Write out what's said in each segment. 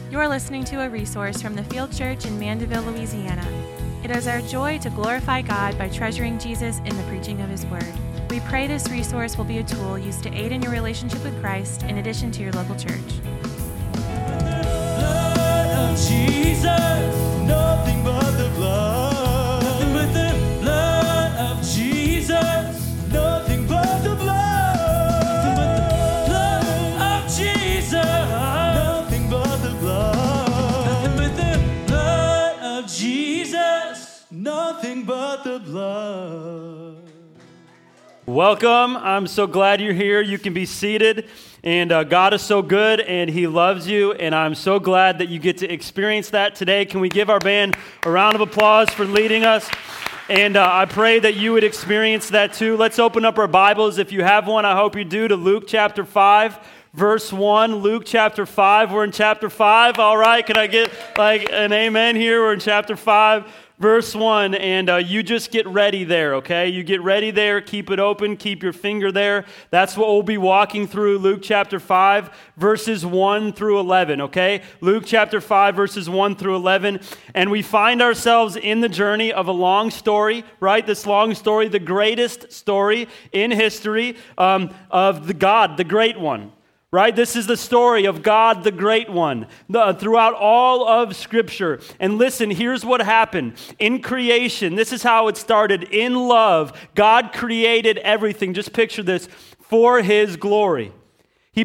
You're listening to a resource from the Field Church in Mandeville, Louisiana. It is our joy to glorify God by treasuring Jesus in the preaching of His Word. We pray this resource will be a tool used to aid in your relationship with Christ in addition to your local church. Blood of Jesus, nothing but the blood. Nothing but the blood of Jesus, nothing but the blood. Nothing but the blood of Jesus, nothing but the blood. Nothing but the blood of Jesus, nothing but the blood. Welcome. I'm so glad you're here. You can be seated. And God is so good, and He loves you, and I'm so glad that you get to experience that today. Can we give our band a round of applause for leading us? And I pray that you would experience that too. Let's open up our Bibles. If you have one, I hope you do, to Luke chapter 5, verse 1. Luke chapter 5. We're in chapter 5. All right. Can I get like an amen here? We're in chapter 5. Verse 1, and you just get ready there, okay? You get ready there, keep it open, keep your finger there. That's what we'll be walking through, Luke chapter 5, verses 1 through 11, okay? Luke chapter 5, verses 1 through 11, and we find ourselves in the journey of a long story, right? This long story, the greatest story in history of the God, the Great One. Right? This is the story of God, the Great One, throughout all of Scripture. And listen, here's what happened. In creation, this is how it started. In love, God created everything. Just picture this, for His glory. He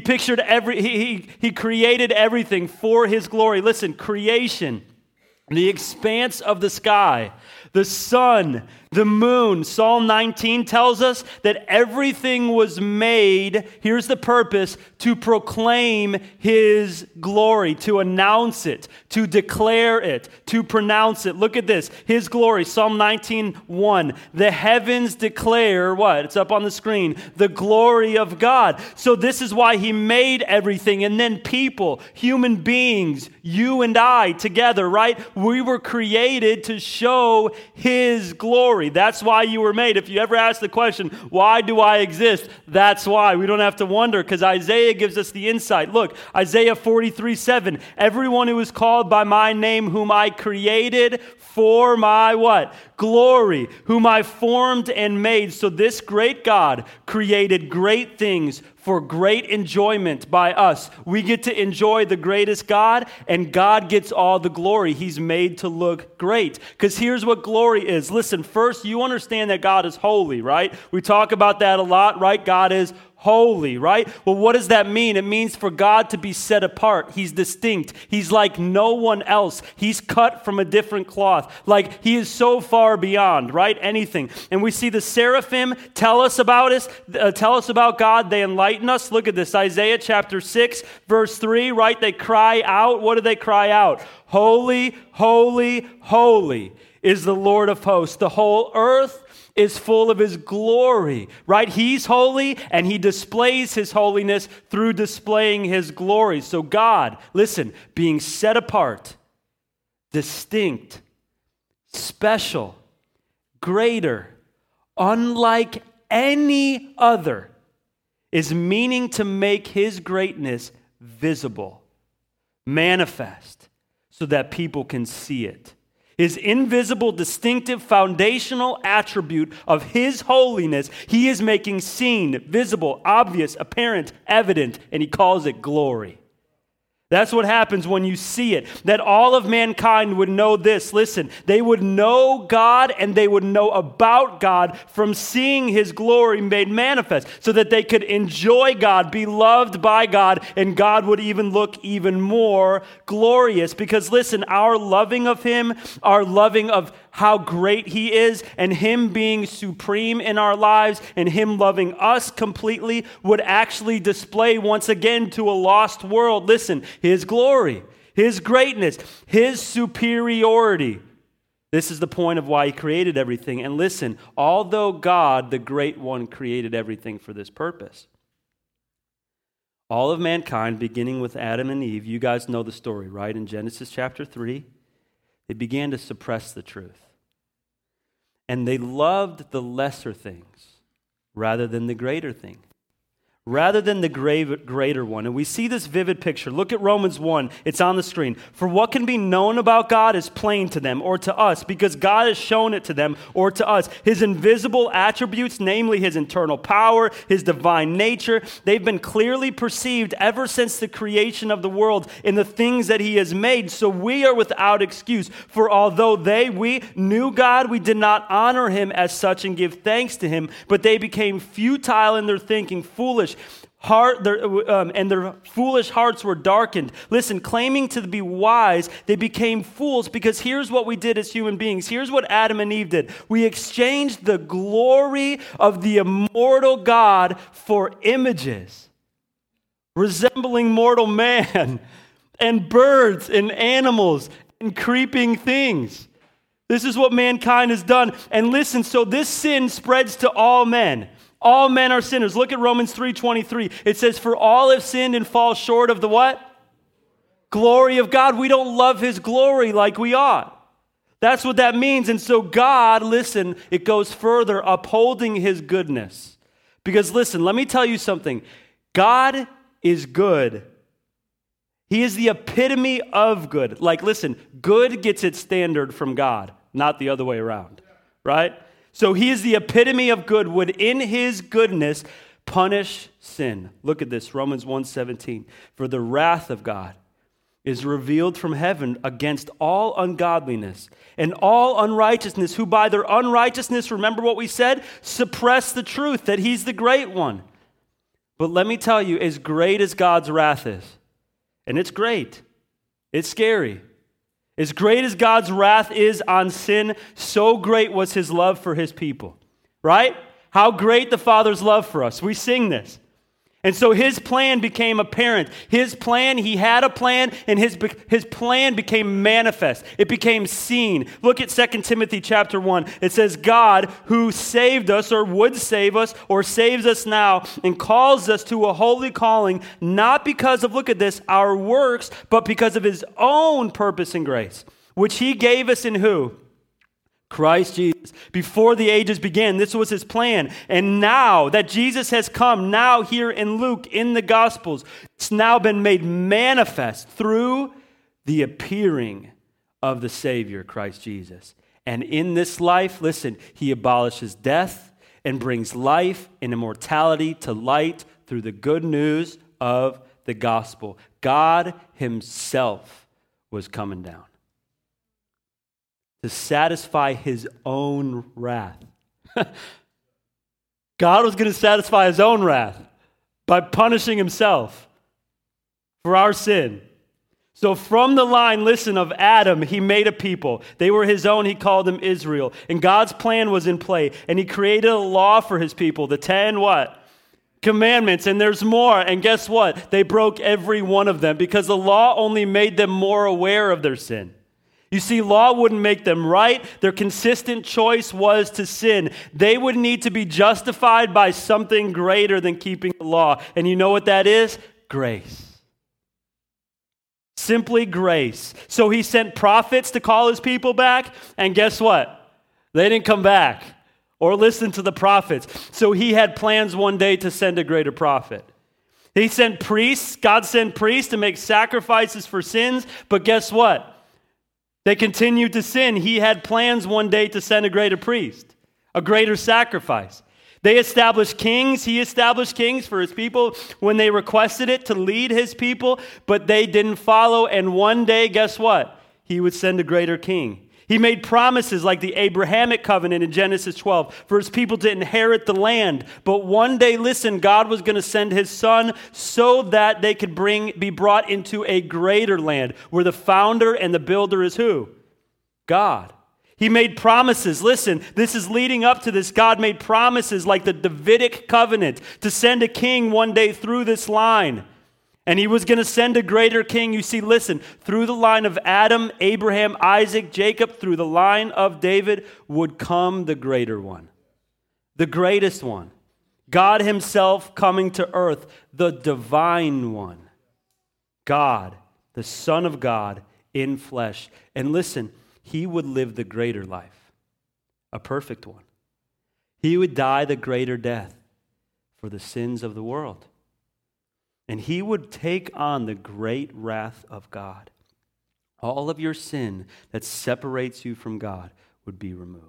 created everything for His glory. Listen, creation, the expanse of the sky, the sun, the moon. Psalm 19 tells us that everything was made, here's the purpose, to proclaim His glory, to announce it, to declare it, to pronounce it. Look at this, His glory, Psalm 19:1. The heavens declare, what? It's up on the screen, the glory of God. So this is why He made everything. And then people, human beings, you and I together, right? We were created to show His glory. That's why you were made. If you ever ask the question, why do I exist? That's why. We don't have to wonder, because Isaiah gives us the insight. Look, Isaiah 43:7. Everyone who is called by my name, whom I created for my what? Glory, whom I formed and made. So this great God created great things for great enjoyment by us. We get to enjoy the greatest God, and God gets all the glory. He's made to look great. Because here's what glory is. Listen, first, you understand that God is holy, right? We talk about that a lot, right? God is holy, right? Well, what does that mean? It means for God to be set apart. He's distinct. He's like no one else. He's cut from a different cloth. Like He is so far beyond, right? Anything. And we see the seraphim tell us about God. They enlighten us. Look at this, Isaiah chapter 6, verse 3, right? They cry out. What do they cry out? Holy, holy, holy is the Lord of hosts. The whole earth is full of His glory, right? He's holy, and He displays His holiness through displaying His glory. So God, listen, being set apart, distinct, special, greater, unlike any other, is meaning to make His greatness visible, manifest, so that people can see it. His invisible, distinctive, foundational attribute of His holiness, He is making seen, visible, obvious, apparent, evident, and He calls it glory. That's what happens when you see it. That all of mankind would know this. Listen, they would know God, and they would know about God from seeing His glory made manifest, so that they could enjoy God, be loved by God, and God would even look even more glorious. Because listen, our loving of Him, our loving of how great He is, and Him being supreme in our lives, and Him loving us completely, would actually display once again to a lost world, listen, His glory, His greatness, His superiority. This is the point of why He created everything. And listen, although God, the Great One, created everything for this purpose, all of mankind, beginning with Adam and Eve, you guys know the story, right? In Genesis chapter 3, they began to suppress the truth. And they loved the lesser things rather than the greater thing. rather than the greater one. And we see this vivid picture. Look at Romans 1. It's on the screen. For what can be known about God is plain to them or to us, because God has shown it to them or to us. His invisible attributes, namely his internal power, his divine nature, they've been clearly perceived ever since the creation of the world in the things that he has made. So we are without excuse. For although we knew God, we did not honor him as such and give thanks to him, but they became futile in their thinking, foolish. And their foolish hearts were darkened. Listen, claiming to be wise, they became fools, because here's what we did as human beings. Here's what Adam and Eve did. We exchanged the glory of the immortal God for images resembling mortal man and birds and animals and creeping things. This is what mankind has done. And listen, so this sin spreads to all men. All men are sinners. Look at Romans 3:23. It says, for all have sinned and fall short of the what? Glory of God. We don't love his glory like we ought. That's what that means. And so God, listen, it goes further, upholding his goodness. Because listen, let me tell you something. God is good. He is the epitome of good. Like, listen, good gets its standard from God, not the other way around, right? So he is the epitome of good, would in his goodness punish sin. Look at this, Romans 1:17. For the wrath of God is revealed from heaven against all ungodliness and all unrighteousness, who by their unrighteousness, remember what we said, suppress the truth, that he's the great one. But let me tell you, as great as God's wrath is, and it's great, it's scary. As great as God's wrath is on sin, so great was his love for his people, right? How great the Father's love for us. We sing this. And so his plan became apparent. His plan, he had a plan, and his plan became manifest. It became seen. Look at 2 Timothy chapter 1. It says, God, who saved us or would save us or saves us now and calls us to a holy calling, not because of, look at this, our works, but because of his own purpose and grace, which he gave us in who? Christ Jesus. Before the ages began, this was his plan. And now that Jesus has come, now here in Luke, in the Gospels, it's now been made manifest through the appearing of the Savior, Christ Jesus. And in this life, listen, he abolishes death and brings life and immortality to light through the good news of the gospel. God himself was coming down to satisfy his own wrath. God was going to satisfy his own wrath by punishing himself for our sin. So from the line, listen, of Adam, he made a people. They were his own. He called them Israel. And God's plan was in play. And he created a law for his people. The 10 what? Commandments. And there's more. And guess what? They broke every one of them because the law only made them more aware of their sin. You see, law wouldn't make them right. Their consistent choice was to sin. They would need to be justified by something greater than keeping the law. And you know what that is? Grace. Simply grace. So he sent prophets to call his people back, and guess what? They didn't come back or listen to the prophets. So he had plans one day to send a greater prophet. He sent priests. God sent priests to make sacrifices for sins, but guess what? They continued to sin. He had plans one day to send a greater priest, a greater sacrifice. They established kings. He established kings for his people when they requested it to lead his people, but they didn't follow. And one day, guess what? He would send a greater king. He made promises like the Abrahamic covenant in Genesis 12 for his people to inherit the land. But one day, listen, God was going to send his son so that they could be brought into a greater land where the founder and the builder is who? God. He made promises. Listen, this is leading up to this. God made promises like the Davidic covenant to send a king one day through this line. And he was going to send a greater king. You see, listen, through the line of Adam, Abraham, Isaac, Jacob, through the line of David would come the greater one, the greatest one. God himself coming to earth, the divine one. God, the Son of God in flesh. And listen, he would live the greater life, a perfect one. He would die the greater death for the sins of the world. And he would take on the great wrath of God. All of your sin that separates you from God would be removed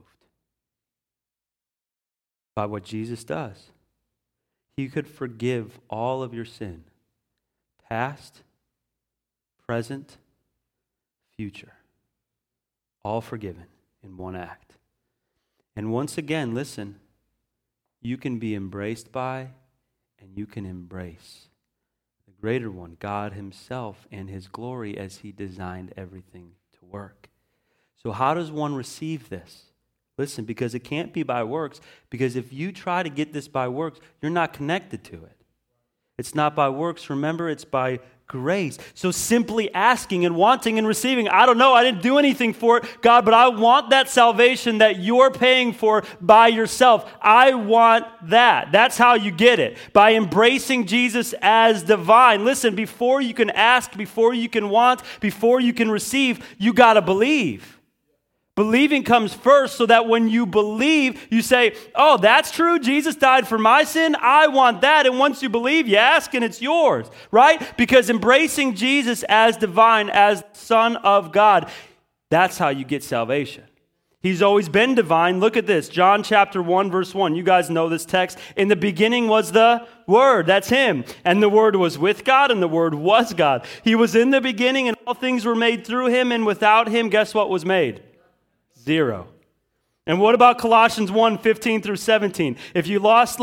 by what Jesus does. He could forgive all of your sin, past, present, future, all forgiven in one act. And once again, listen, you can be embraced by and you can embrace the greater one, God himself and his glory as he designed everything to work. So how does one receive this? Listen, because it can't be by works, because if you try to get this by works, you're not connected to it. It's not by works, remember, it's by grace. So simply asking and wanting and receiving, I don't know, I didn't do anything for it, God, but I want that salvation that you're paying for by yourself. I want that. That's how you get it, by embracing Jesus as divine. Listen, before you can ask, before you can want, before you can receive, you got to believe. Believing comes first so that when you believe, you say, oh, that's true. Jesus died for my sin. I want that. And once you believe, you ask and it's yours, right? Because embracing Jesus as divine, as Son of God, that's how you get salvation. He's always been divine. Look at this. John chapter 1, verse 1. You guys know this text. In the beginning was the Word. That's him. And the Word was with God, and the Word was God. He was in the beginning, and all things were made through him, and without him, guess what was made? Zero. And what about Colossians 1, 15 through 17? If you lost,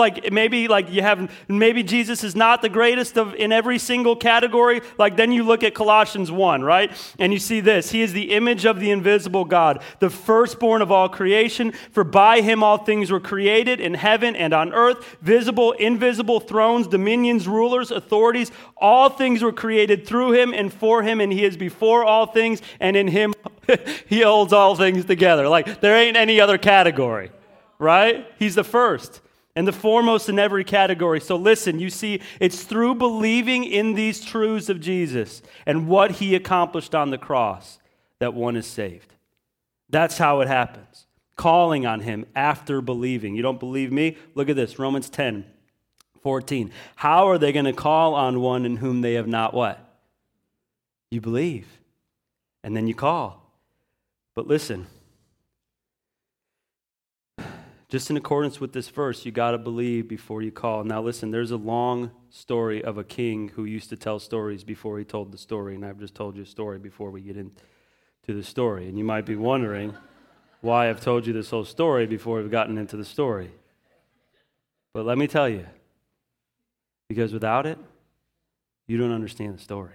maybe Jesus is not the greatest in every single category, then you look at Colossians 1, right? And you see this. He is the image of the invisible God, the firstborn of all creation. For by him all things were created in heaven and on earth, visible, invisible, thrones, dominions, rulers, authorities. All things were created through him and for him, and he is before all things, and in him he holds all things together. There ain't any other category, right? He's the first and the foremost in every category. So listen, you see, it's through believing in these truths of Jesus and what he accomplished on the cross that one is saved. That's how it happens. Calling on him after believing. You don't believe me? Look at this, Romans 10, 14. How are they going to call on one in whom they have not what? You believe. And then you call. But listen, just in accordance with this verse, you got to believe before you call. Now listen, there's a long story of a king who used to tell stories before he told the story, and I've just told you a story before we get into the story. And you might be wondering why I've told you this whole story before we've gotten into the story. But let me tell you, because without it, you don't understand the story.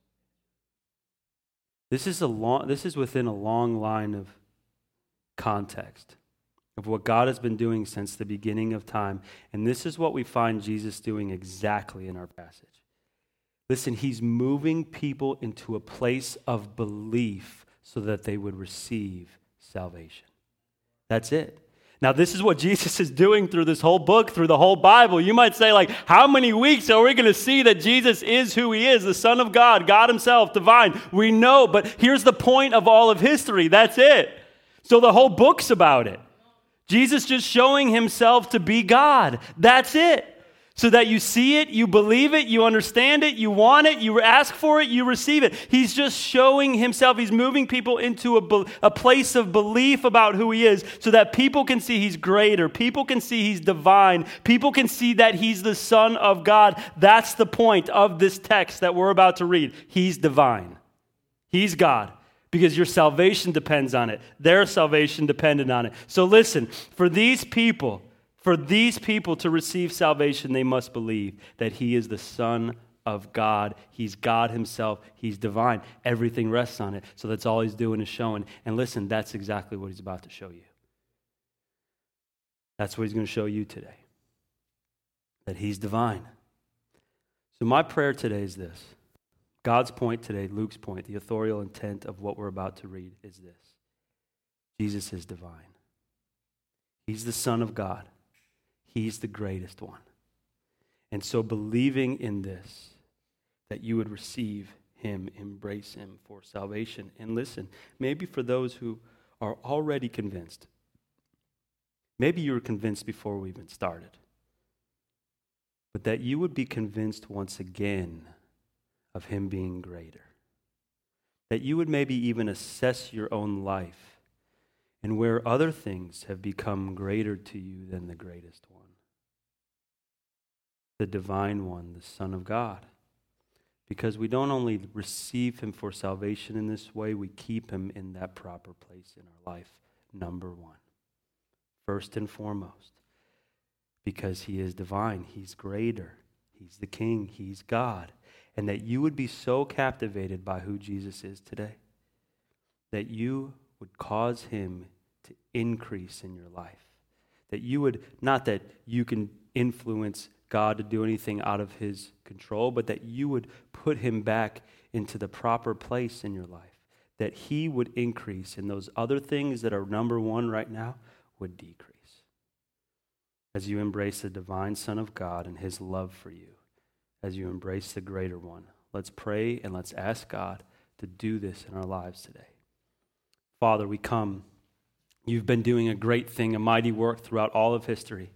This is within a long line of context of what God has been doing since the beginning of time. And this is what we find Jesus doing exactly in our passage. Listen, he's moving people into a place of belief so that they would receive salvation. That's it. Now, this is what Jesus is doing through this whole book, through the whole Bible. You might say, how many weeks are we going to see that Jesus is who he is, the Son of God, God himself, divine? We know, but here's the point of all of history. That's it. So the whole book's about it. Jesus just showing himself to be God. That's it. So that you see it, you believe it, you understand it, you want it, you ask for it, you receive it. He's just showing himself. He's moving people into a place of belief about who he is so that people can see he's greater. People can see he's divine. People can see that he's the Son of God. That's the point of this text that we're about to read. He's divine. He's God. Because your salvation depends on it. Their salvation depended on it. So listen, for these people to receive salvation, they must believe that he is the Son of God. He's God himself. He's divine. Everything rests on it. So that's all he's doing is showing. And listen, that's exactly what he's about to show you. That's what he's going to show you today. That he's divine. So my prayer today is this. God's point today, Luke's point, the authorial intent of what we're about to read is this. Jesus is divine. He's the Son of God. He's the greatest one. And so believing in this, that you would receive him, embrace him for salvation. And listen, maybe for those who are already convinced, maybe you were convinced before we even started. but that you would be convinced once again of him being greater. That you would maybe even assess your own life and where other things have become greater to you than the greatest one. The divine one, the Son of God. Because we don't only receive him for salvation in this way, we keep him in that proper place in our life, number one. First and foremost. Because he is divine, he's greater, he's the King, he's God. And that you would be so captivated by who Jesus is today, that you would cause him to increase in your life. That you would, not that you can influence God to do anything out of his control, but that you would put him back into the proper place in your life. That he would increase and those other things that are number one right now would decrease. As you embrace the divine Son of God and his love for you, as you embrace the greater one, let's pray and let's ask God to do this in our lives today. Father, we come. You've been doing a great thing, a mighty work throughout all of history.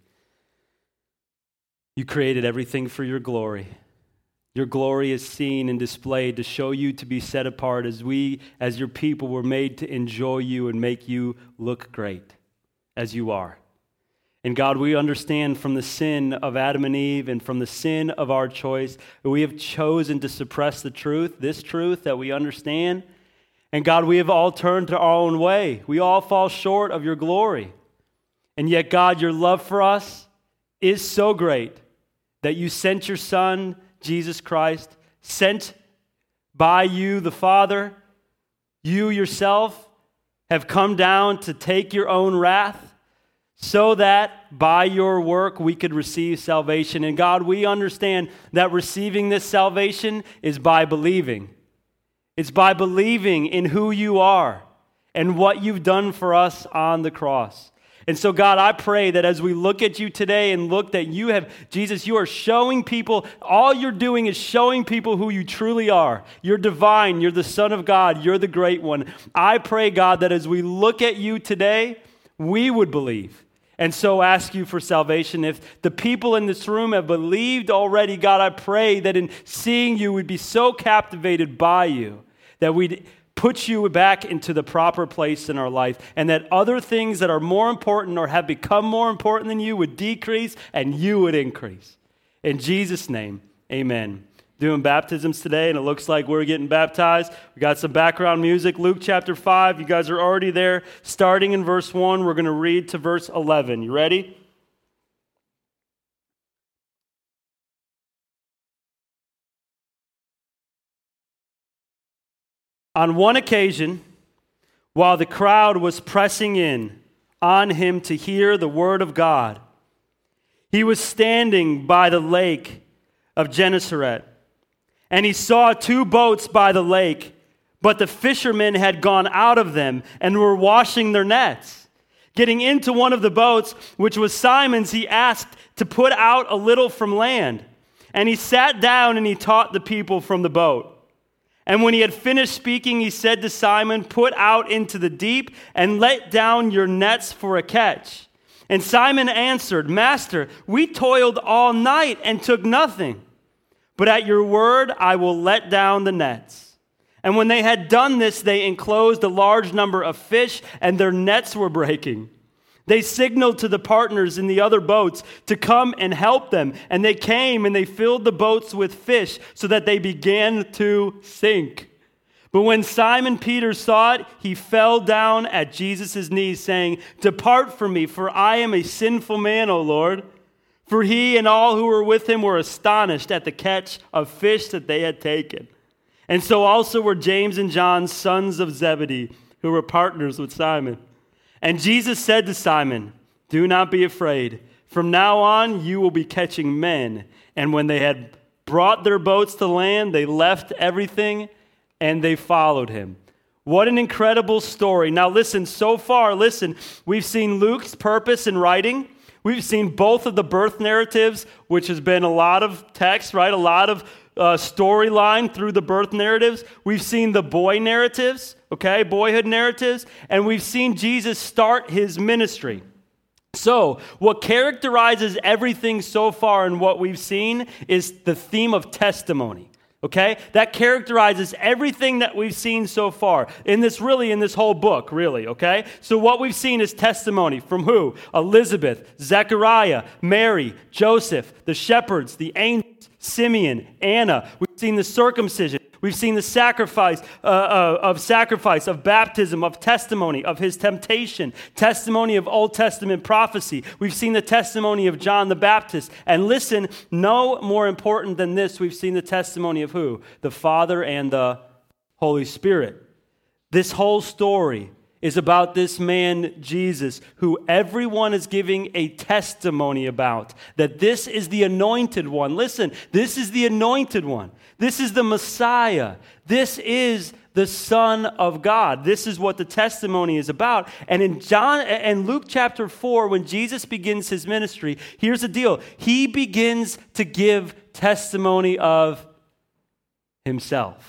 You created everything for your glory. Your glory is seen and displayed to show you to be set apart as we, as your people, were made to enjoy you and make you look great as you are. And God, we understand from the sin of Adam and Eve and from the sin of our choice that we have chosen to suppress the truth, this truth that we understand. And God, we have all turned to our own way. We all fall short of your glory. And yet, God, your love for us is so great that you sent your Son, Jesus Christ, sent by you, the Father. You yourself have come down to take your own wrath, so that by your work we could receive salvation. And God, we understand that receiving this salvation is by believing. It's by believing in who you are and what you've done for us on the cross. And so, God, I pray that as we look at you today and look that you have, Jesus, you are showing people, all you're doing is showing people who you truly are. You're divine. You're the Son of God. You're the great one. I pray, God, that as we look at you today, we would believe. And so ask you for salvation. If the people in this room have believed already, God, I pray that in seeing you, we'd be so captivated by you that we'd put you back into the proper place in our life, and that other things that are more important or have become more important than you would decrease and you would increase. In Jesus' name, amen. Doing baptisms today, and it looks like we're getting baptized. We got some background music. Luke chapter 5, you guys are already there. Starting in verse 1, we're going to read to verse 11. You ready? On one occasion, while the crowd was pressing in on him to hear the word of God, he was standing by the lake of Gennesaret. And he saw 2 boats by the lake, but the fishermen had gone out of them and were washing their nets. Getting into one of the boats, which was Simon's, he asked to put out a little from land. And he sat down and he taught the people from the boat. And when he had finished speaking, he said to Simon, "Put out into the deep and let down your nets for a catch." And Simon answered, "Master, we toiled all night and took nothing. But at your word, I will let down the nets." And when they had done this, they enclosed a large number of fish, and their nets were breaking. They signaled to the partners in the other boats to come and help them. And they came and they filled the boats with fish so that they began to sink. But when Simon Peter saw it, he fell down at Jesus' knees, saying, "Depart from me, for I am a sinful man, O Lord." For he and all who were with him were astonished at the catch of fish that they had taken. And so also were James and John, sons of Zebedee, who were partners with Simon. And Jesus said to Simon, "Do not be afraid. From now on you will be catching men." And when they had brought their boats to land, they left everything and they followed him. What an incredible story. Now listen, so far, we've seen Luke's purpose in writing. We've seen both of the birth narratives, which has been a lot of text, right? A lot of storyline through the birth narratives. We've seen the boy narratives, okay? Boyhood narratives. And we've seen Jesus start his ministry. So, what characterizes everything so far in what we've seen is the theme of testimony. Okay? That characterizes everything that we've seen so far in this whole book, really, okay? So what we've seen is testimony from who? Elizabeth, Zechariah, Mary, Joseph, the shepherds, the angels, Simeon, Anna. We've seen the circumcision. We've seen the sacrifice, of baptism, of testimony, of his temptation, testimony of Old Testament prophecy. We've seen the testimony of John the Baptist. And listen, no more important than this, we've seen the testimony of who? The Father and the Holy Spirit. This whole story is about this man, Jesus, who everyone is giving a testimony about, that this is the anointed one. Listen, this is the anointed one. This is the Messiah. This is the Son of God. This is what the testimony is about. And in Luke chapter 4, when Jesus begins his ministry, here's the deal. He begins to give testimony of himself.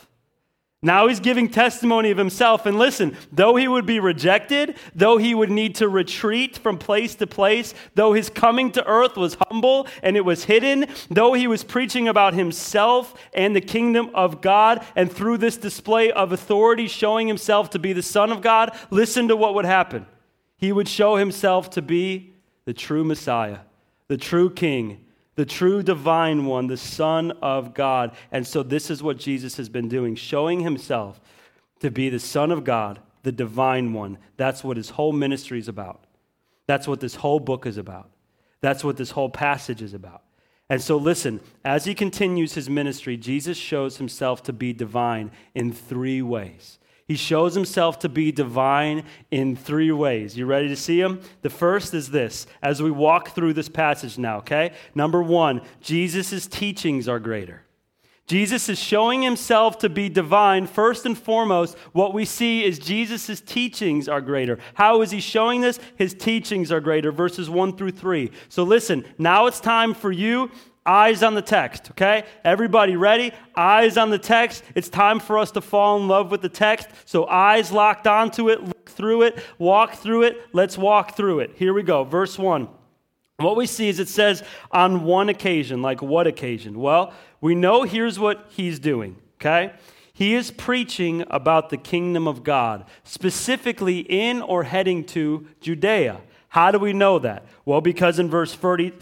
Now he's giving testimony of himself. And listen, though he would be rejected, though he would need to retreat from place to place, though his coming to earth was humble and it was hidden, though he was preaching about himself and the kingdom of God, and through this display of authority showing himself to be the Son of God, listen to what would happen. He would show himself to be the true Messiah, the true King, the true divine one, the Son of God. And so this is what Jesus has been doing, showing himself to be the Son of God, the divine one. That's what his whole ministry is about. That's what this whole book is about. That's what this whole passage is about. And so listen, as he continues his ministry, Jesus shows himself to be divine in 3 ways. He shows himself to be divine in 3 ways. You ready to see him? The first is this, as we walk through this passage now, okay? Number 1, Jesus' teachings are greater. Jesus is showing himself to be divine. First and foremost, what we see is Jesus' teachings are greater. How is he showing this? His teachings are greater, verses 1 through 3. So listen, now it's time for you. Eyes on the text, okay? Everybody ready? Eyes on the text. It's time for us to fall in love with the text. So eyes locked onto it, look through it, walk through it. Let's walk through it. Here we go. Verse 1. What we see is it says, on one occasion. Like what occasion? Well, we know here's what he's doing, okay? He is preaching about the kingdom of God, specifically in or heading to Judea. How do we know that? Well, because in verse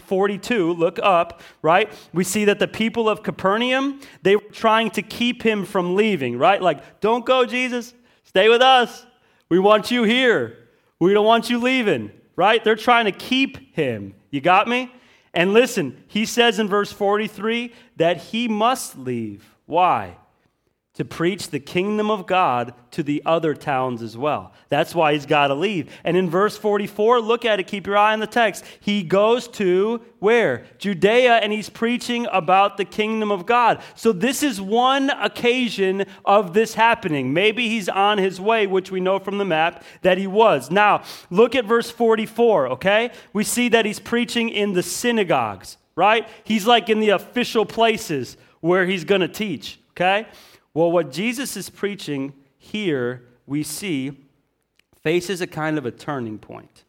42, look up, right? We see that the people of Capernaum, they were trying to keep him from leaving, right? Like, don't go, Jesus. Stay with us. We want you here. We don't want you leaving, right? They're trying to keep him. You got me? And listen, he says in verse 43 that he must leave. Why? To preach the kingdom of God to the other towns as well. That's why he's got to leave. And in verse 44, look at it, keep your eye on the text. He goes to where? Judea, and he's preaching about the kingdom of God. So this is one occasion of this happening. Maybe he's on his way, which we know from the map that he was. Now, look at verse 44, okay? We see that he's preaching in the synagogues, right? He's like in the official places where he's going to teach, okay? Well, what Jesus is preaching here, we see, faces a kind of a turning point.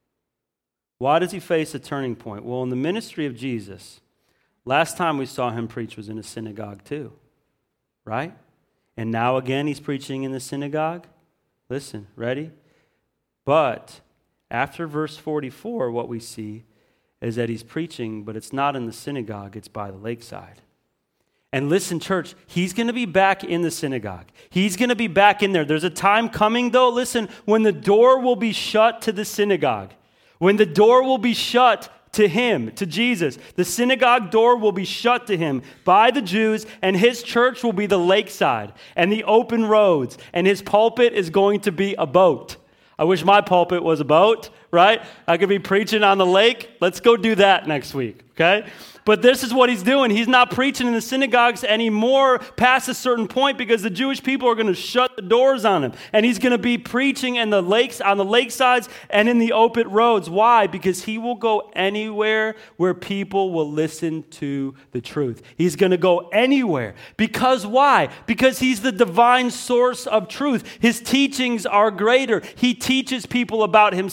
Why does he face a turning point? Well, in the ministry of Jesus, last time we saw him preach was in a synagogue too, right? And now again he's preaching in the synagogue. Listen, ready? But after verse 44, what we see is that he's preaching, but it's not in the synagogue, it's by the lakeside. And listen, church, he's going to be back in the synagogue. He's going to be back in there. There's a time coming, though, listen, when the door will be shut to the synagogue. When the door will be shut to him, to Jesus. The synagogue door will be shut to him by the Jews, and his church will be the lakeside and the open roads, and his pulpit is going to be a boat. I wish my pulpit was a boat, right? I could be preaching on the lake. Let's go do that next week, okay? But this is what he's doing. He's not preaching in the synagogues anymore past a certain point because the Jewish people are going to shut the doors on him. And he's going to be preaching in the lakes, on the lakesides and in the open roads. Why? Because he will go anywhere where people will listen to the truth. He's going to go anywhere. Because why? Because he's the divine source of truth. His teachings are greater. He teaches people about himself,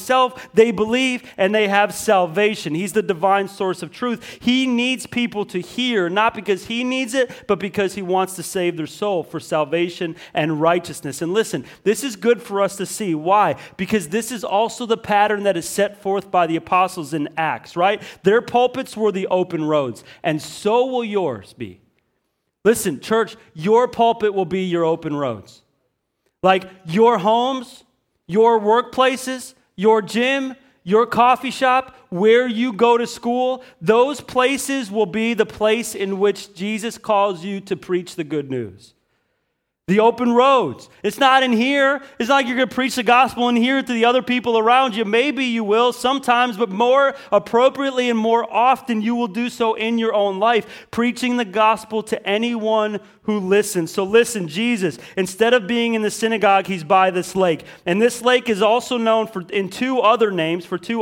they believe, and they have salvation. He's the divine source of truth. He needs people to hear, not because he needs it, but because he wants to save their soul for salvation and righteousness. And listen, this is good for us to see. Why? Because this is also the pattern that is set forth by the apostles in Acts, right? Their pulpits were the open roads, and so will yours be. Listen, church, your pulpit will be your open roads. Like your homes, your workplaces, your gym, your coffee shop, where you go to school, those places will be the place in which Jesus calls you to preach the good news. The open roads. It's not in here. It's not like you're going to preach the gospel in here to the other people around you. Maybe you will sometimes, but more appropriately and more often you will do so in your own life, preaching the gospel to anyone who listens. So listen, Jesus, instead of being in the synagogue, he's by this lake. And this lake is also known for two other names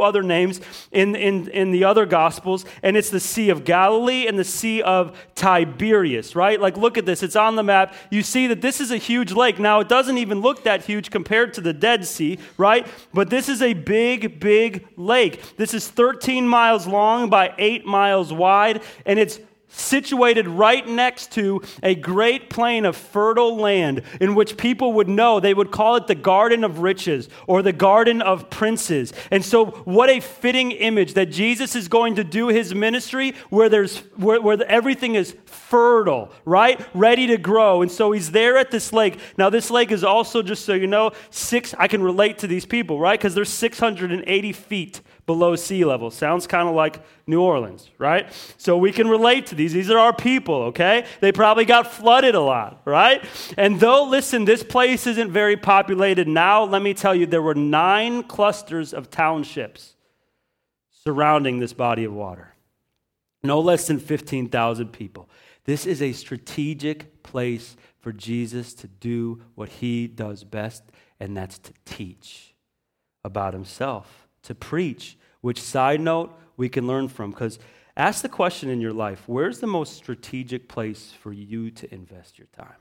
in the other gospels. And it's the Sea of Galilee and the Sea of Tiberias, right? Like look at this. It's on the map. You see that this is a huge lake. Now, it doesn't even look that huge compared to the Dead Sea, right? But this is a big, big lake. This is 13 miles long by 8 miles wide, and it's situated right next to a great plain of fertile land in which people would know. They would call it the Garden of Riches or the Garden of Princes. And so what a fitting image that Jesus is going to do his ministry where everything is fertile, right? Ready to grow. And so he's there at this lake. Now this lake is also, just so you know, I can relate to these people, right? Because they're 680 feet below sea level. Sounds kind of like New Orleans, right? So we can relate to these. These are our people, okay? They probably got flooded a lot, right? And though, listen, this place isn't very populated now, let me tell you, there were 9 clusters of townships surrounding this body of water. No less than 15,000 people. This is a strategic place for Jesus to do what he does best, and that's to teach about himself, to preach, which, side note, we can learn from. Because ask the question in your life, where's the most strategic place for you to invest your time?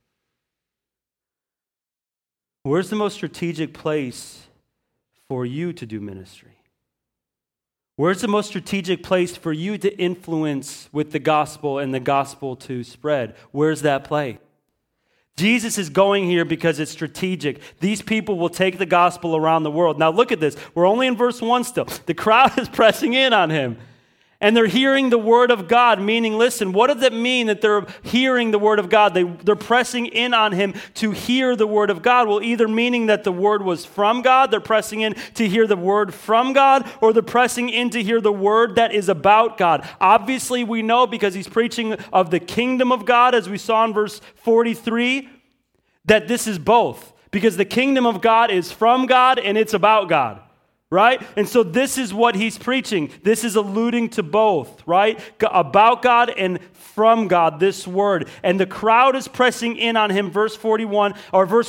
Where's the most strategic place for you to do ministry? Where's the most strategic place for you to influence with the gospel and the gospel to spread? Where's that place? Jesus is going here because it's strategic. These people will take the gospel around the world. Now look at this. We're only in verse 1 still. The crowd is pressing in on him. And they're hearing the word of God, meaning, listen, what does it mean that they're hearing the word of God? They're pressing in on him to hear the word of God. Well, either meaning that the word was from God, they're pressing in to hear the word from God, or they're pressing in to hear the word that is about God. Obviously, we know because he's preaching of the kingdom of God, as we saw in verse 43, that this is both. Because the kingdom of God is from God and it's about God. Right? And so this is what he's preaching. This is alluding to both, right? About God and from God, this word. And the crowd is pressing in on him, verse 41, or verse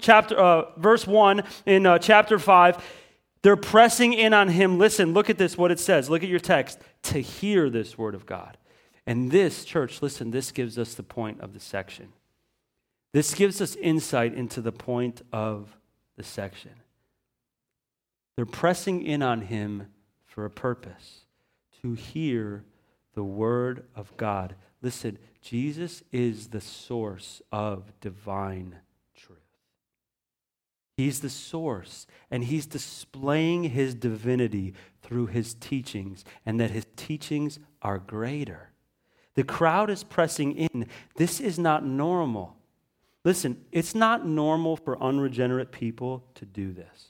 1 in chapter 5. They're pressing in on him. Listen, look at this, what it says. Look at your text. To hear this word of God. And this, church, listen, this gives us the point of the section. This gives us insight into the point of the section. They're pressing in on him for a purpose, to hear the word of God. Listen, Jesus is the source of divine truth. He's the source, and he's displaying his divinity through his teachings, and that his teachings are greater. The crowd is pressing in. This is not normal. Listen, it's not normal for unregenerate people to do this.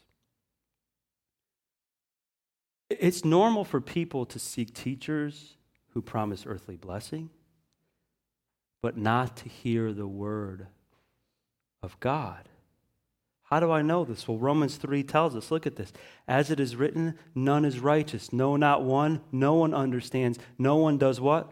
It's normal for people to seek teachers who promise earthly blessing, but not to hear the word of God. How do I know this? Well, Romans 3 tells us, look at this. As it is written, none is righteous. No, not one. No one understands. No one does what?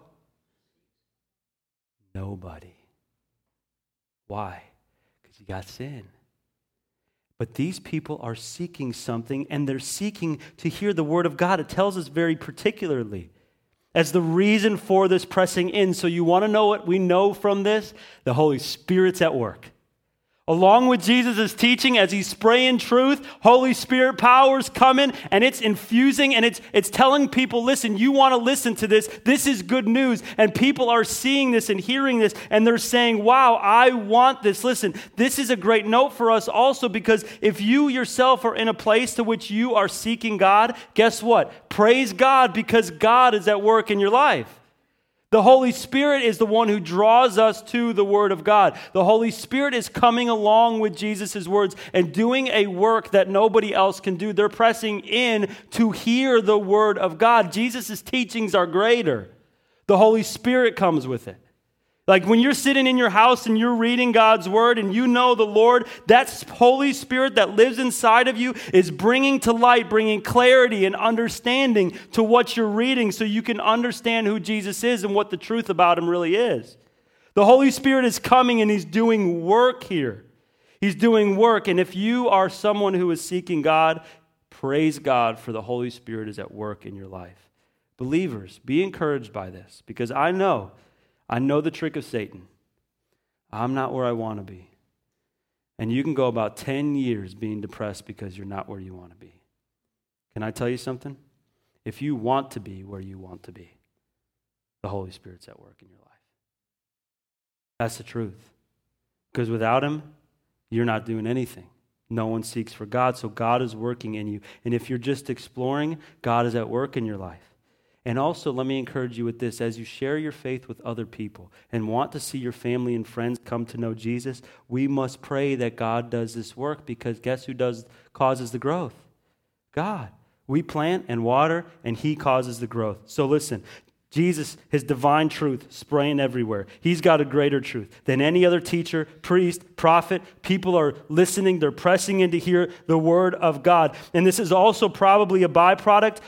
Nobody. Why? Because you got sin. But these people are seeking something, and they're seeking to hear the word of God. It tells us very particularly as the reason for this pressing in. So you want to know what we know from this? The Holy Spirit's at work. Along with Jesus' teaching, as he's spraying truth, Holy Spirit power's coming, and it's infusing, and it's telling people, listen, you want to listen to this. This is good news. And people are seeing this and hearing this, and they're saying, wow, I want this. Listen, this is a great note for us also, because if you yourself are in a place to which you are seeking God, guess what? Praise God, because God is at work in your life. The Holy Spirit is the one who draws us to the Word of God. The Holy Spirit is coming along with Jesus' words and doing a work that nobody else can do. They're pressing in to hear the Word of God. Jesus' teachings are greater. The Holy Spirit comes with it. Like when you're sitting in your house and you're reading God's Word and you know the Lord, that Holy Spirit that lives inside of you is bringing to light, bringing clarity and understanding to what you're reading so you can understand who Jesus is and what the truth about him really is. The Holy Spirit is coming and he's doing work here. He's doing work. And if you are someone who is seeking God, praise God for the Holy Spirit is at work in your life. Believers, be encouraged by this, because I know the trick of Satan. I'm not where I want to be. And you can go about 10 years being depressed because you're not where you want to be. Can I tell you something? If you want to be where you want to be, the Holy Spirit's at work in your life. That's the truth. Because without him, you're not doing anything. No one seeks for God, so God is working in you. And if you're just exploring, God is at work in your life. And also, let me encourage you with this. As you share your faith with other people and want to see your family and friends come to know Jesus, we must pray that God does this work, because guess who causes the growth? God. We plant and water, and he causes the growth. So listen, Jesus, his divine truth, spraying everywhere. He's got a greater truth than any other teacher, priest, prophet. People are listening. They're pressing in to hear the word of God. And this is also probably a byproduct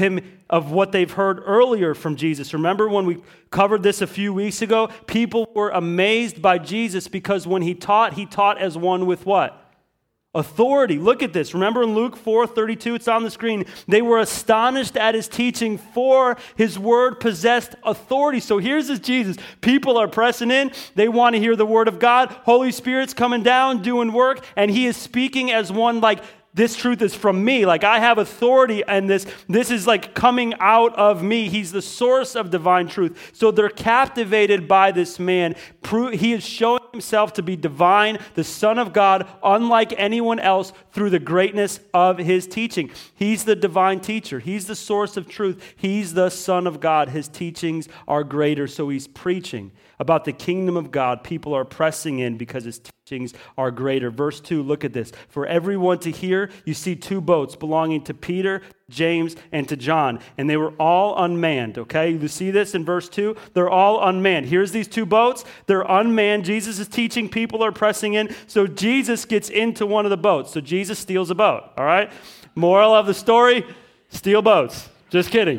of what they've heard earlier from Jesus. Remember when we covered this a few weeks ago? People were amazed by Jesus because when he taught as one with what? Authority. Look at this. Remember in Luke 4:32, it's on the screen. They were astonished at his teaching, for his word possessed authority. So here's this Jesus. People are pressing in. They want to hear the word of God. Holy Spirit's coming down, doing work, and he is speaking as one like, this truth is from me. Like I have authority, and this is like coming out of me. He's the source of divine truth. So they're captivated by this man. He is showing himself to be divine, the Son of God, unlike anyone else, through the greatness of his teaching. He's the divine teacher. He's the source of truth. He's the Son of God. His teachings are greater. So he's preaching about the kingdom of God. People are pressing in because his teachings are greater. Verse 2, look at this. For everyone to hear, you see two boats belonging to Peter, James, and to John. And they were all unmanned, okay? You see this in verse 2? They're all unmanned. Here's these two boats. They're unmanned. Jesus is teaching. People are pressing in. So Jesus gets into one of the boats. So Jesus steals a boat, all right? Moral of the story, steal boats. Just kidding.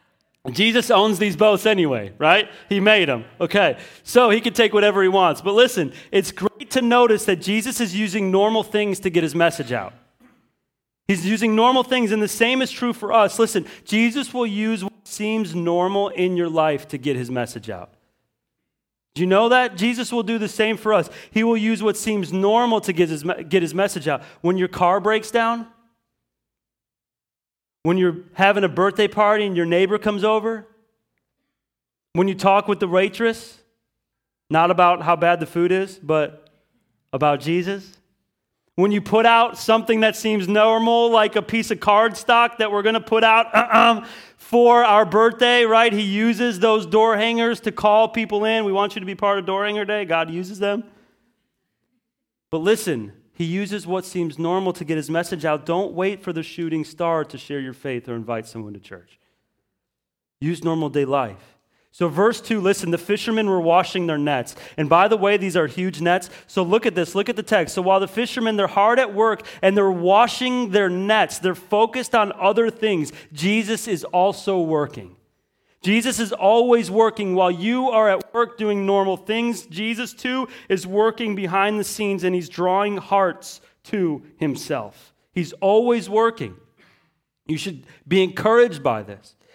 Jesus owns these boats anyway, right? He made them. Okay, so he can take whatever he wants. But listen, it's great to notice that Jesus is using normal things to get his message out. He's using normal things, and the same is true for us. Listen, Jesus will use what seems normal in your life to get his message out. Do you know that? Jesus will do the same for us. He will use what seems normal to get his message out. When your car breaks down, when you're having a birthday party and your neighbor comes over, when you talk with the waitress, not about how bad the food is, but about Jesus. When you put out something that seems normal, like a piece of cardstock that we're going to put out for our birthday, right? He uses those door hangers to call people in. We want you to be part of Door Hanger Day. God uses them. But listen, he uses what seems normal to get his message out. Don't wait for the shooting star to share your faith or invite someone to church. Use normal day life. So verse 2, listen, the fishermen were washing their nets. And by the way, these are huge nets. So look at this. Look at the text. So while the fishermen, they're hard at work and they're washing their nets, they're focused on other things. Jesus is also working. Jesus is always working. While you are at work doing normal things, Jesus too is working behind the scenes, and he's drawing hearts to himself. He's always working. You should be encouraged by this.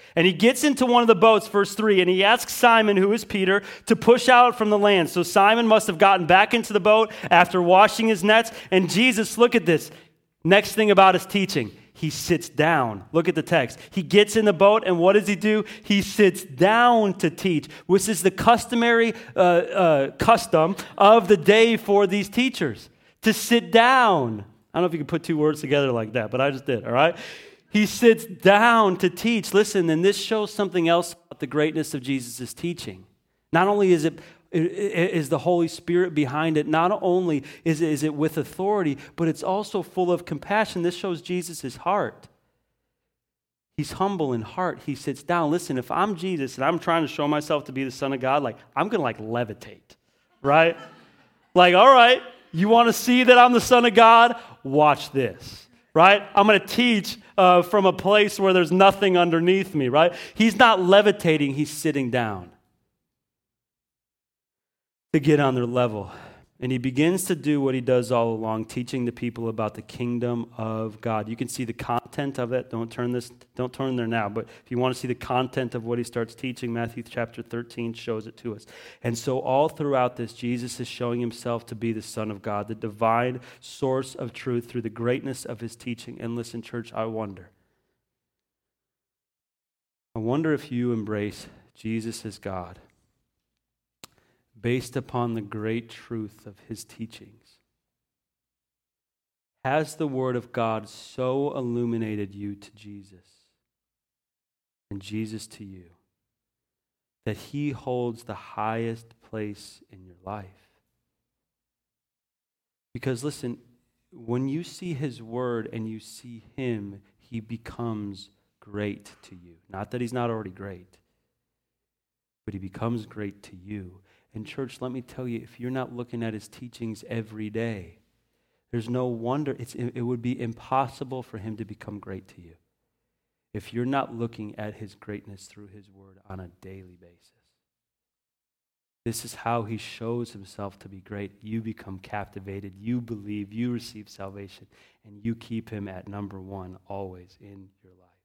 And he gets into one of the boats, verse 3, and he asks Simon, who is Peter, to push out from the land. So Simon must have gotten back into the boat after washing his nets. And Jesus, look at this. Next thing about his teaching, he sits down. Look at the text. He gets in the boat, and what does he do? He sits down to teach, which is the customary custom of the day for these teachers, to sit down. I don't know if you can put two words together like that, but I just did, all right? He sits down to teach. Listen, and this shows something else about the greatness of Jesus' teaching. Not only is the Holy Spirit behind it, not only is it with authority, but it's also full of compassion. This shows Jesus' heart. He's humble in heart. He sits down. Listen, if I'm Jesus and I'm trying to show myself to be the Son of God, I'm going to levitate, right? All right, you want to see that I'm the Son of God? Watch this. Right? I'm going to teach from a place where there's nothing underneath me, right? He's not levitating, he's sitting down to get on their level. And he begins to do what he does all along, teaching the people about the kingdom of God. You can see the content of it. Don't turn there now, but if you want to see the content of what he starts teaching, Matthew chapter 13 shows it to us. And so all throughout this, Jesus is showing himself to be the Son of God, the divine source of truth through the greatness of his teaching. And listen, church, I wonder if you embrace Jesus as God, based upon the great truth of his teachings. Has the Word of God so illuminated you to Jesus and Jesus to you that he holds the highest place in your life? Because listen, when you see his Word and you see him, he becomes great to you. Not that he's not already great, but he becomes great to you. And church, let me tell you, if you're not looking at his teachings every day, there's no wonder it would be impossible for him to become great to you if you're not looking at his greatness through his word on a daily basis. This is how he shows himself to be great. You become captivated, you believe, you receive salvation, and you keep him at number one always in your life.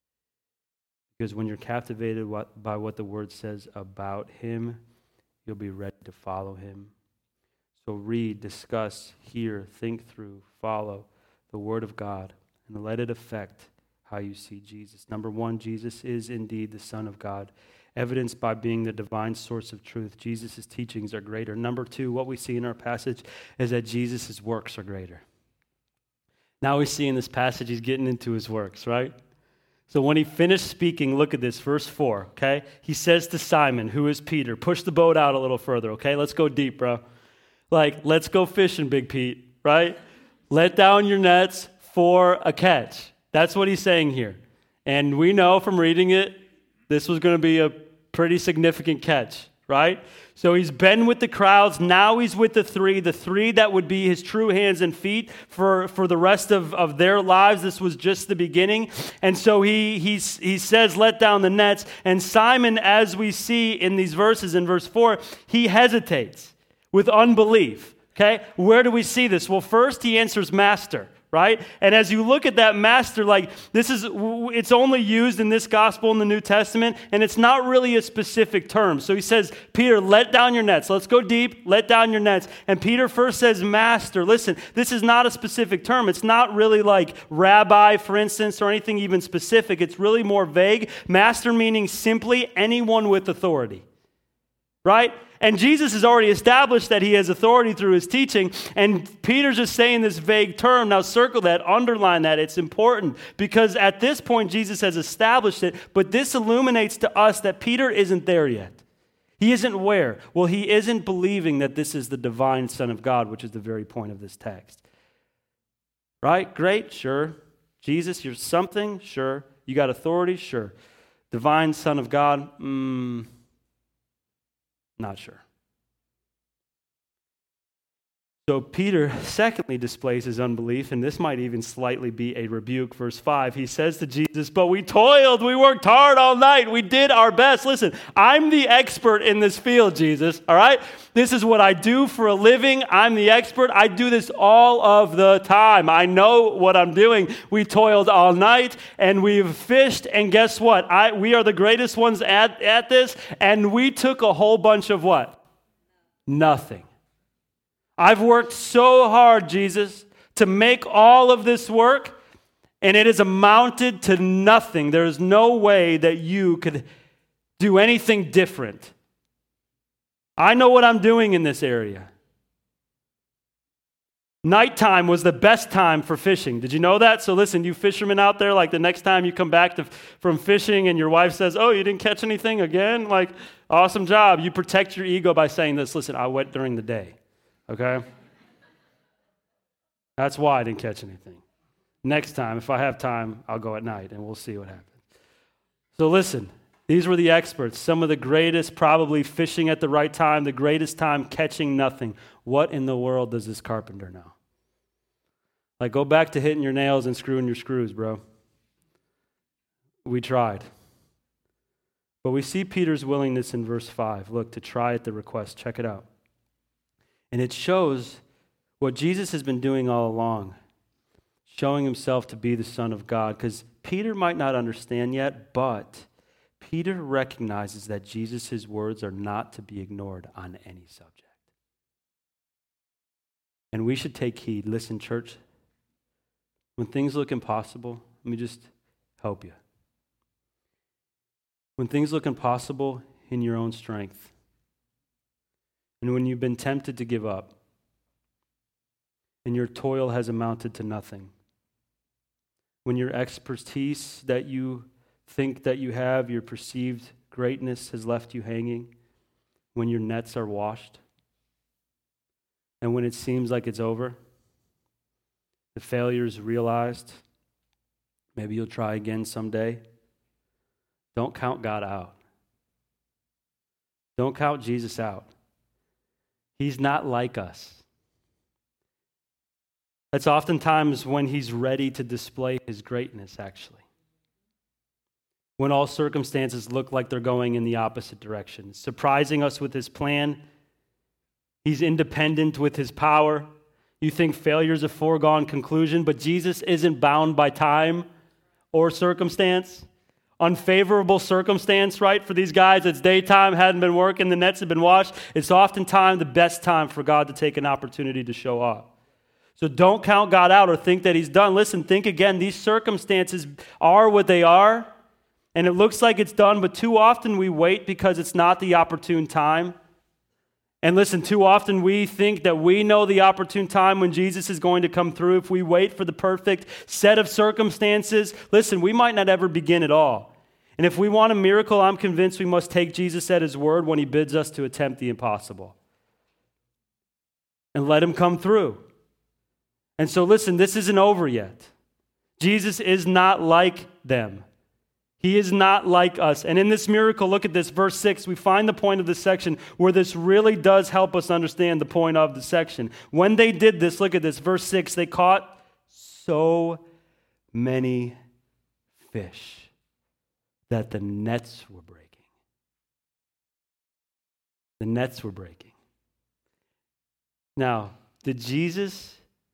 Because when you're captivated by what the word says about him, you'll be ready to follow him. So read, discuss, hear, think through, follow the Word of God, and let it affect how you see Jesus. Number one, Jesus is indeed the Son of God, evidenced by being the divine source of truth. Jesus' teachings are greater. Number two, what we see in our passage is that Jesus' works are greater. Now we see in this passage he's getting into his works, right? So when he finished speaking, look at this, verse 4, okay? He says to Simon, who is Peter, push the boat out a little further, okay? Let's go deep, bro. Let's go fishing, Big Pete, right? Let down your nets for a catch. That's what he's saying here. And we know from reading it, this was going to be a pretty significant catch, right? So he's been with the crowds. Now he's with the three that would be his true hands and feet for the rest of their lives. This was just the beginning. And so he says, let down the nets. And Simon, as we see in these verses, in verse 4, he hesitates with unbelief. Okay? Where do we see this? Well, first he answers master. Right? And as you look at that master, it's only used in this gospel in the New Testament, and it's not really a specific term. So he says, Peter, let down your nets. Let's go deep, let down your nets. And Peter first says master. Listen, this is not a specific term. It's not really like rabbi, for instance, or anything even specific. It's really more vague. Master meaning simply anyone with authority. Right? And Jesus has already established that he has authority through his teaching, and Peter's just saying this vague term. Now circle that, underline that. It's important because at this point Jesus has established it, but this illuminates to us that Peter isn't there yet. He isn't where? Well, he isn't believing that this is the divine Son of God, which is the very point of this text. Right? Great, sure. Jesus, you're something, sure. You got authority, sure. Divine Son of God, not sure. So Peter, secondly, displays his unbelief, and this might even slightly be a rebuke. Verse 5, he says to Jesus, but we toiled, we worked hard all night, we did our best. Listen, I'm the expert in this field, Jesus, all right? This is what I do for a living. I'm the expert. I do this all of the time. I know what I'm doing. We toiled all night, and we've fished, and guess what? We are the greatest ones at this, and we took a whole bunch of what? Nothing. I've worked so hard, Jesus, to make all of this work, and it has amounted to nothing. There is no way that you could do anything different. I know what I'm doing in this area. Nighttime was the best time for fishing. Did you know that? So listen, you fishermen out there, like the next time you come back from fishing and your wife says, oh, you didn't catch anything again? Like, awesome job. You protect your ego by saying this. Listen, I went during the day. Okay? That's why I didn't catch anything. Next time, if I have time, I'll go at night and we'll see what happens. So listen, these were the experts, some of the greatest, probably fishing at the right time, the greatest time catching nothing. What in the world does this carpenter know? Like, go back to hitting your nails and screwing your screws, bro. We tried. But we see Peter's willingness in verse 5. Look, to try at the request. Check it out. And it shows what Jesus has been doing all along, showing himself to be the Son of God. Because Peter might not understand yet, but Peter recognizes that Jesus' words are not to be ignored on any subject. And we should take heed. Listen, church, when things look impossible, let me just help you. When things look impossible in your own strength, and when you've been tempted to give up, and your toil has amounted to nothing, when your expertise that you think that you have, your perceived greatness has left you hanging, when your nets are washed, and when it seems like it's over, the failure is realized, maybe you'll try again someday. Don't count God out. Don't count Jesus out. He's not like us. That's oftentimes when he's ready to display his greatness, actually. When all circumstances look like they're going in the opposite direction. Surprising us with his plan. He's independent with his power. You think failure is a foregone conclusion, but Jesus isn't bound by time or circumstance. Unfavorable circumstance, right? For these guys, it's daytime, hadn't been working, the nets have been washed. It's oftentimes the best time for God to take an opportunity to show up. So don't count God out or think that he's done. Listen, think again. These circumstances are what they are, and it looks like it's done, but too often we wait because it's not the opportune time. And listen, too often we think that we know the opportune time when Jesus is going to come through. If we wait for the perfect set of circumstances, listen, we might not ever begin at all. And if we want a miracle, I'm convinced we must take Jesus at his word when he bids us to attempt the impossible. And let him come through. And so listen, this isn't over yet. Jesus is not like them. He is not like us. And in this miracle, look at this, verse 6, we find the point of this section where this really does help us understand the point of the section. When they did this, look at this, verse 6, they caught so many fish that the nets were breaking. The nets were breaking. Now, did Jesus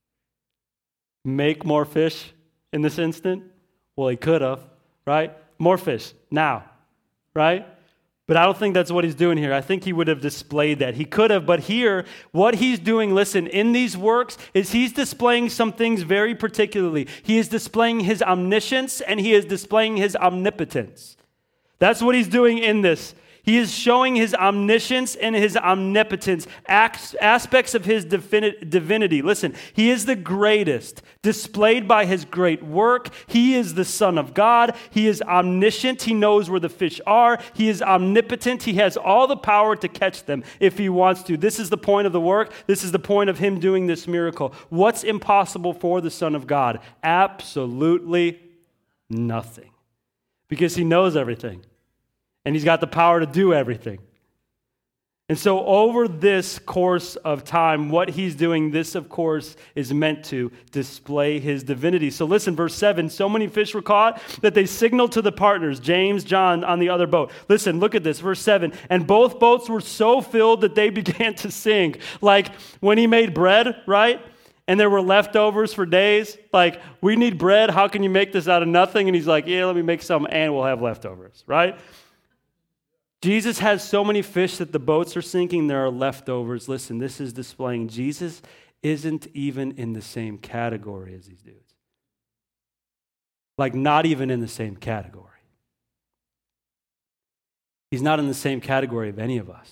make more fish in this instant? Well, he could have, right? More fish now, right? But I don't think that's what he's doing here. I think he would have displayed that. He could have, but here, what he's doing, listen, in these works is he's displaying some things very particularly. He is displaying his omniscience and he is displaying his omnipotence. That's what he's doing in this. He is showing his omniscience and his omnipotence, aspects of his divinity. Listen, he is the greatest, displayed by his great work. He is the Son of God. He is omniscient. He knows where the fish are. He is omnipotent. He has all the power to catch them if he wants to. This is the point of the work. This is the point of him doing this miracle. What's impossible for the Son of God? Absolutely nothing. Because he knows everything. And he's got the power to do everything. And so over this course of time, what he's doing, this of course is meant to display his divinity. So listen, verse 7, so many fish were caught that they signaled to the partners, James, John, on the other boat. Listen, look at this, verse 7, and both boats were so filled that they began to sink. Like when he made bread, right? And there were leftovers for days. Like, we need bread, how can you make this out of nothing? And he's like, yeah, let me make some and we'll have leftovers, right? Jesus has so many fish that the boats are sinking, there are leftovers. Listen, this is displaying Jesus isn't even in the same category as these dudes. Like, not even in the same category. He's not in the same category of any of us.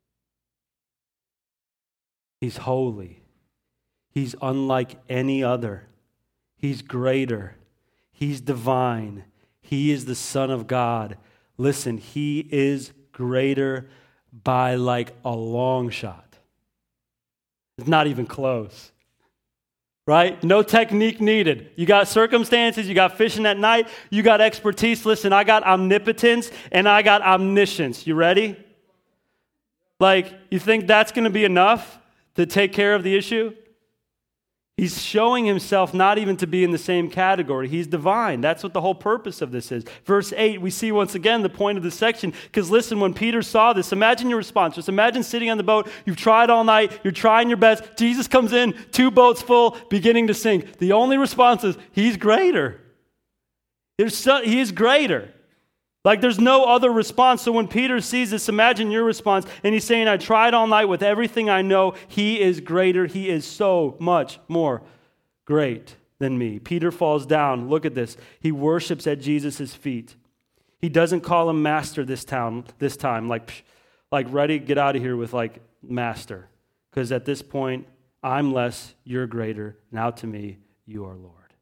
He's holy. He's unlike any other. He's greater. He's divine. He is the Son of God. Listen, he is greater by like a long shot. It's not even close. Right? No technique needed. You got circumstances, you got fishing at night, you got expertise. Listen, I got omnipotence and I got omniscience. You ready? Like, you think that's going to be enough to take care of the issue? He's showing himself not even to be in the same category. He's divine. That's what the whole purpose of this is. Verse 8, we see once again the point of this section. Because listen, when Peter saw this, imagine your response. Just imagine sitting on the boat. You've tried all night. You're trying your best. Jesus comes in, 2 boats full, beginning to sink. The only response is, he's greater. He is greater. Like, there's no other response. So when Peter sees this, imagine your response. And he's saying, I tried all night with everything I know. He is greater. He is so much more great than me. Peter falls down. Look at this. He worships at Jesus' feet. He doesn't call him master this time. Like ready, get out of here with like master. Because at this point, I'm less, you're greater. Now to me, you are Lord.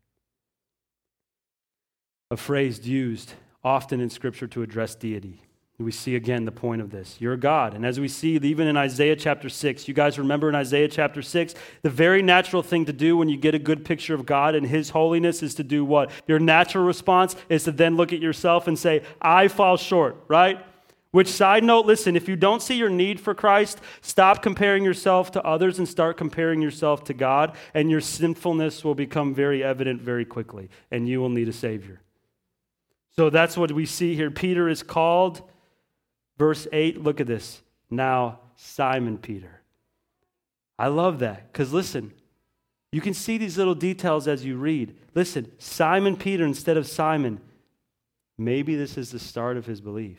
A phrase used often in Scripture to address deity. We see again the point of this. You're God. And as we see even in Isaiah chapter 6, you guys remember in Isaiah chapter 6, the very natural thing to do when you get a good picture of God and his holiness is to do what? Your natural response is to then look at yourself and say, I fall short, right? Which, side note, listen, if you don't see your need for Christ, stop comparing yourself to others and start comparing yourself to God, and your sinfulness will become very evident very quickly, and you will need a Savior. So that's what we see here. Peter is called, verse 8, look at this. Now, Simon Peter. I love that because listen, you can see these little details as you read. Listen, Simon Peter instead of Simon. Maybe this is the start of his belief.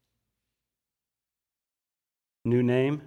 New name.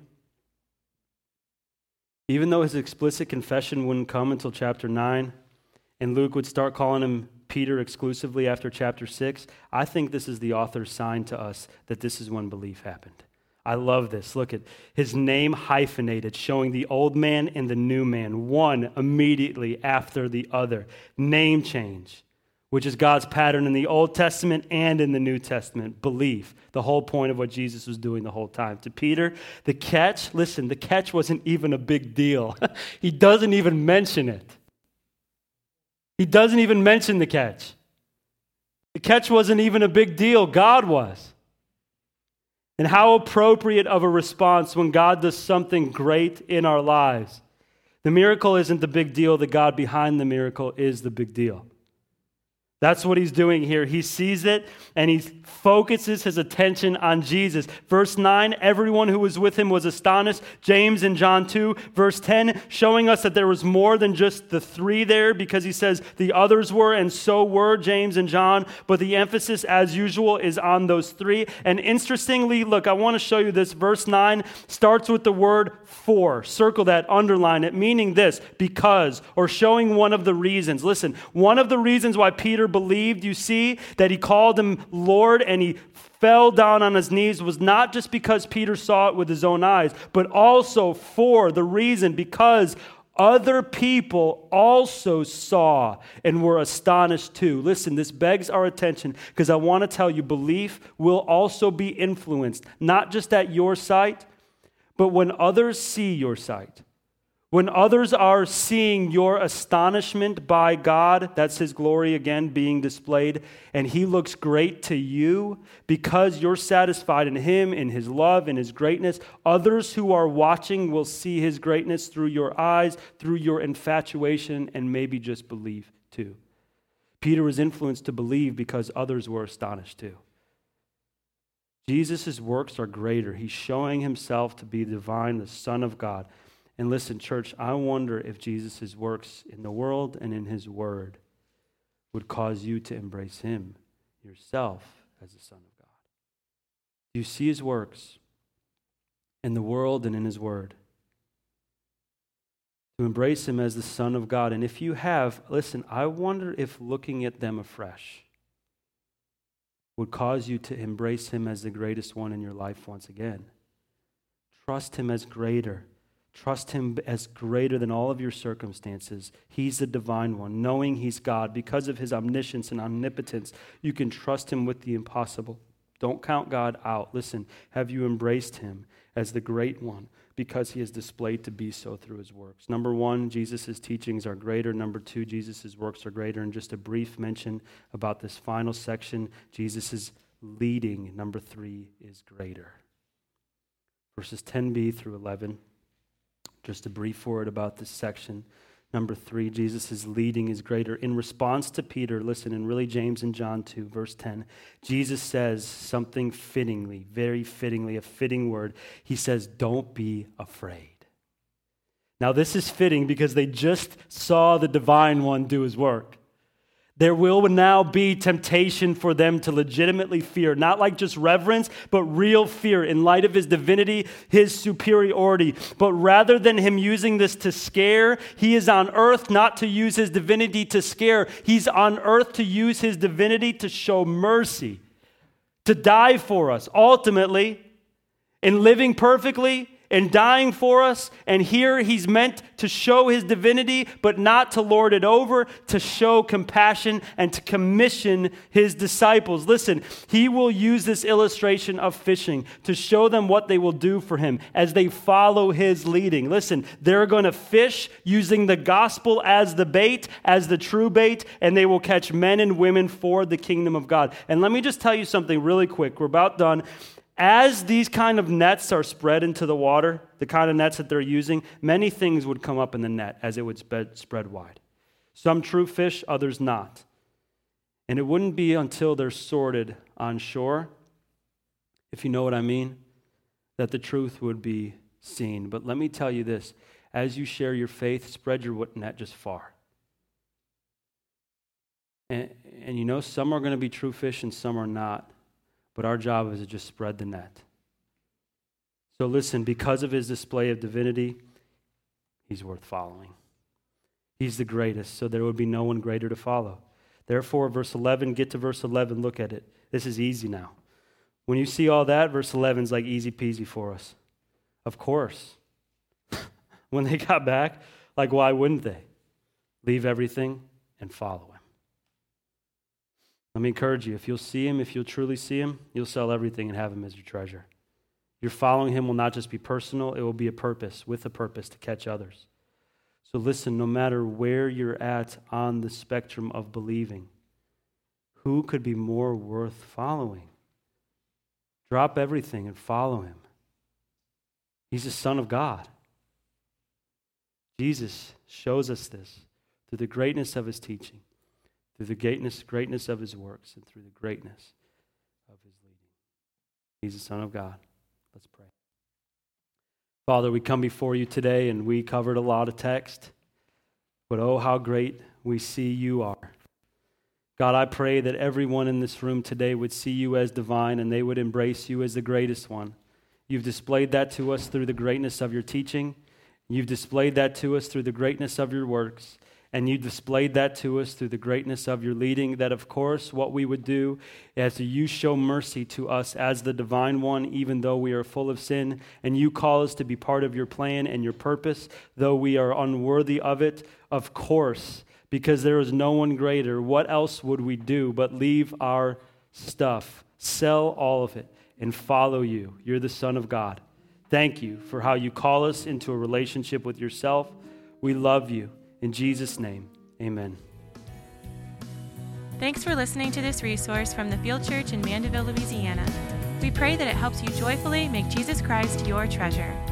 Even though his explicit confession wouldn't come until chapter 9, and Luke would start calling him Peter exclusively after chapter 6, I think this is the author's sign to us that this is when belief happened. I love this. Look at his name hyphenated, showing the old man and the new man, one immediately after the other. Name change, which is God's pattern in the Old Testament and in the New Testament. Belief, the whole point of what Jesus was doing the whole time. To Peter, the catch wasn't even a big deal. He doesn't even mention it. He doesn't even mention the catch. The catch wasn't even a big deal. God was. And how appropriate of a response when God does something great in our lives. The miracle isn't the big deal. The God behind the miracle is the big deal. That's what he's doing here. He sees it and he focuses his attention on Jesus. Verse 9, everyone who was with him was astonished. James in John 2, verse 10, showing us that there was more than just the 3 there because he says the others were and so were James and John. But the emphasis, as usual, is on those 3. And interestingly, look, I want to show you this. Verse 9 starts with the word for. Circle that, underline it, meaning this, because, or showing one of the reasons. Listen, one of the reasons why Peter believed, you see, that he called him Lord and he fell down on his knees was not just because Peter saw it with his own eyes, but also for the reason because other people also saw and were astonished too. Listen, this begs our attention because I want to tell you belief will also be influenced, not just at your sight, but when others see your sight. When others are seeing your astonishment by God, that's his glory again being displayed, and he looks great to you because you're satisfied in him, in his love, in his greatness, others who are watching will see his greatness through your eyes, through your infatuation, and maybe just believe too. Peter was influenced to believe because others were astonished too. Jesus' works are greater. He's showing himself to be divine, the Son of God. And listen, church, I wonder if Jesus' works in the world and in his word would cause you to embrace him yourself as the Son of God. Do you see his works in the world and in his word? To embrace him as the Son of God. And if you have, listen, I wonder if looking at them afresh would cause you to embrace him as the greatest one in your life once again. Trust him as greater. Trust him as greater than all of your circumstances. He's the divine one. Knowing he's God, because of his omniscience and omnipotence, you can trust him with the impossible. Don't count God out. Listen, have you embraced him as the great one because he is displayed to be so through his works? Number one, Jesus' teachings are greater. Number two, Jesus' works are greater. And just a brief mention about this final section, Jesus' leading, number three, is greater. Verses 10b through 11. Just a brief word about this section. Number three, Jesus' leading is greater. In response to Peter, listen, and really James and John 2, verse 10, Jesus says something fittingly, very fittingly, a fitting word. He says, don't be afraid. Now this is fitting because they just saw the divine one do his work. There will now be temptation for them to legitimately fear, not like just reverence, but real fear in light of his divinity, his superiority. But rather than him using this to scare, he is on earth not to use his divinity to scare. He's on earth to use his divinity to show mercy, to die for us. Ultimately, in living perfectly, and dying for us, and here he's meant to show his divinity, but not to lord it over, to show compassion and to commission his disciples. Listen, he will use this illustration of fishing to show them what they will do for him as they follow his leading. Listen, they're going to fish using the gospel as the bait, as the true bait, and they will catch men and women for the kingdom of God. And let me just tell you something really quick. We're about done. As these kind of nets are spread into the water, the kind of nets that they're using, many things would come up in the net as it would spread wide. Some true fish, others not. And it wouldn't be until they're sorted on shore, if you know what I mean, that the truth would be seen. But let me tell you this, as you share your faith, spread your net just far. And you know, some are going to be true fish and some are not. But our job is to just spread the net. So listen, because of his display of divinity, he's worth following. He's the greatest, so there would be no one greater to follow. Therefore, verse 11, get to verse 11, look at it. This is easy now. When you see all that, verse 11 is like easy peasy for us. Of course. When they got back, like why wouldn't they? Leave everything and follow him. Let me encourage you, if you'll see him, if you'll truly see him, you'll sell everything and have him as your treasure. Your following him will not just be personal, it will be a purpose, with a purpose to catch others. So listen, no matter where you're at on the spectrum of believing, who could be more worth following? Drop everything and follow him. He's the Son of God. Jesus shows us this through the greatness of his teaching, through the greatness of his works, and through the greatness of his leading. He's the Son of God. Let's pray. Father, we come before you today, and we covered a lot of text, but oh, how great we see you are. God, I pray that everyone in this room today would see you as divine, and they would embrace you as the greatest one. You've displayed that to us through the greatness of your teaching. You've displayed that to us through the greatness of your works. And you displayed that to us through the greatness of your leading, that of course what we would do is that you show mercy to us as the divine one, even though we are full of sin, and you call us to be part of your plan and your purpose, though we are unworthy of it, of course, because there is no one greater. What else would we do but leave our stuff, sell all of it, and follow you? You're the Son of God. Thank you for how you call us into a relationship with yourself. We love you. In Jesus' name, amen. Thanks for listening to this resource from the Field Church in Mandeville, Louisiana. We pray that it helps you joyfully make Jesus Christ your treasure.